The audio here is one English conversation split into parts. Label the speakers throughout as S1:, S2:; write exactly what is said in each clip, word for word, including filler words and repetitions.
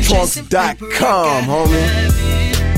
S1: Trunks dot com, homie.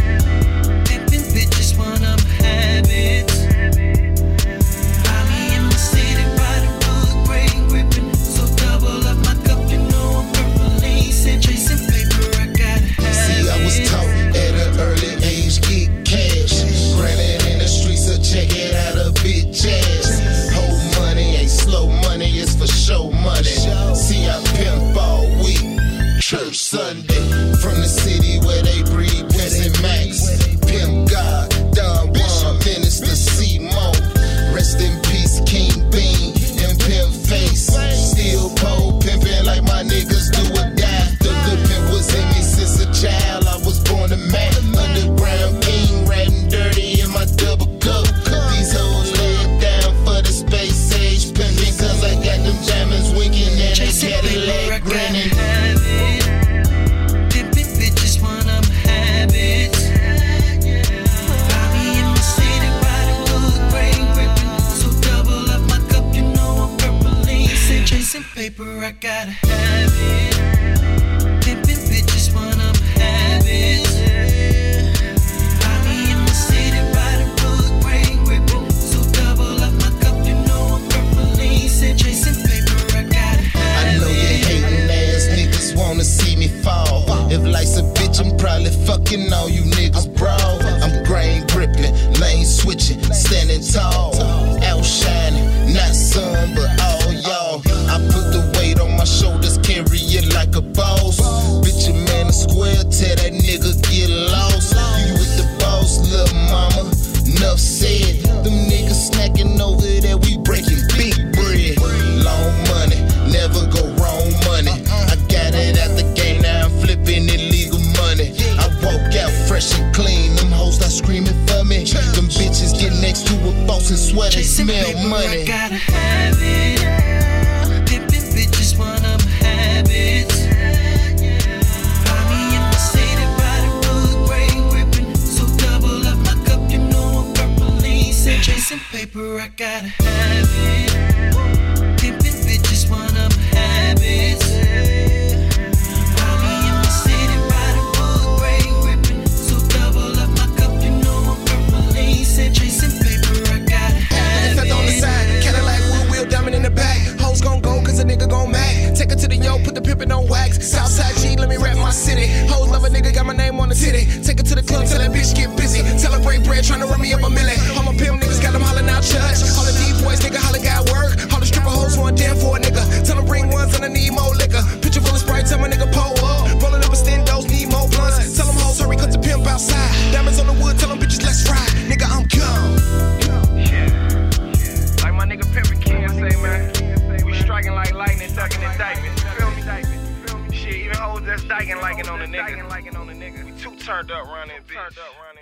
S2: Church Sunday, from the city where they breed Prince and Max, Pimp God, Don Juan, Minister C-Mo, rest in peace King Bean, and Pimp Face, still pole pimping like my niggas do or die. The good pimp was in me since a child, I was born a man, underground king, ratting dirty in my double cup. These hoes lay it down for the space age pimping, cause I got them diamonds winking and a Cadillac grinning. Paper, I gotta have it. Pimpin' bitches when I'm having it. Find me in the city, riding bullet grain gripping. So double up my cup, you know I'm purple and chasing paper, I gotta have it. I know you hating ass niggas wanna see me fall. If life's a bitch, I'm probably fucking all you niggas, bro. I'm grain gripping, lane switching, standing tall, outshining, not some, but all y'all. I put the weight on my shoulders, carry it like a boss. Bitch, a man a square, tell that nigga get lost. You with the boss, little mama, enough said. Them niggas snacking over there, we breaking big bread. Long money, never go wrong money. I got it out the game, now I'm flipping illegal money. I walk out fresh and clean, them hoes not screaming for me. Them bitches get next to a boss and swear they smell money. I gotta have it. Paper, I gotta have it. Pimpin' bitches when I'm having it. Find me in the city, riding bullet grain gripping. So double up my cup, you know I'm purple and chasing paper, I gotta have it. On the side, Cadillac, wheel, wheel, diamond in the back. Hoes gon' go, cause a nigga gon' mad. Take her to the yo, put the pimpin' on wax. Southside G, let me rap my city. Hoes love a nigga, got my name on the titty. Take her to the club, tell that bitch get busy. Tell her break bread, tryna run me up a million. I'm a pimp, niggas got them hollering out church. All the D-boys, nigga, holla got work. All the stripper hoes want damn for a nigga. Tell them bring ones and I need more liquor. Picture full of Sprite, tell my nigga pull up. Rollin' up a stendos, need more blunts. Tell them hoes hurry, cause the pimp outside. Diamonds on the wood, tell them bitches let's ride. Nigga, I'm gone. Yeah, yeah. Like my nigga Pimpin' Ken say, man. We striking like lightning, ducking indictment. Feel me? Shit, even hoes that's dyking liking on the nigga. We too turned up running, bitch.